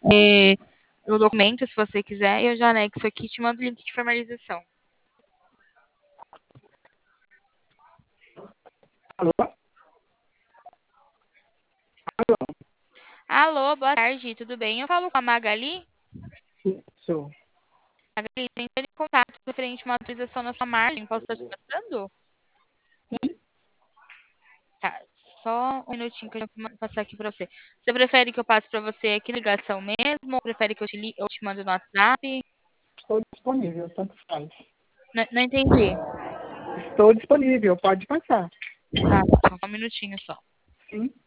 o documento, se você quiser, e eu já anexo aqui e te mando o link de formalização. Alô? Alô, boa tarde, tudo bem? Eu falo com a Magali. Sim, sou. Magali, tô entrando em contato referente a uma atualização na sua margem. Posso estar te passando? Tá, só um minutinho que eu vou passar aqui pra você. Você prefere que eu passe pra você aqui na ligação mesmo? Ou prefere que eu te mando no WhatsApp? Estou disponível, tanto faz. Não entendi. Estou disponível, pode passar. Tá, só um minutinho só. Sim.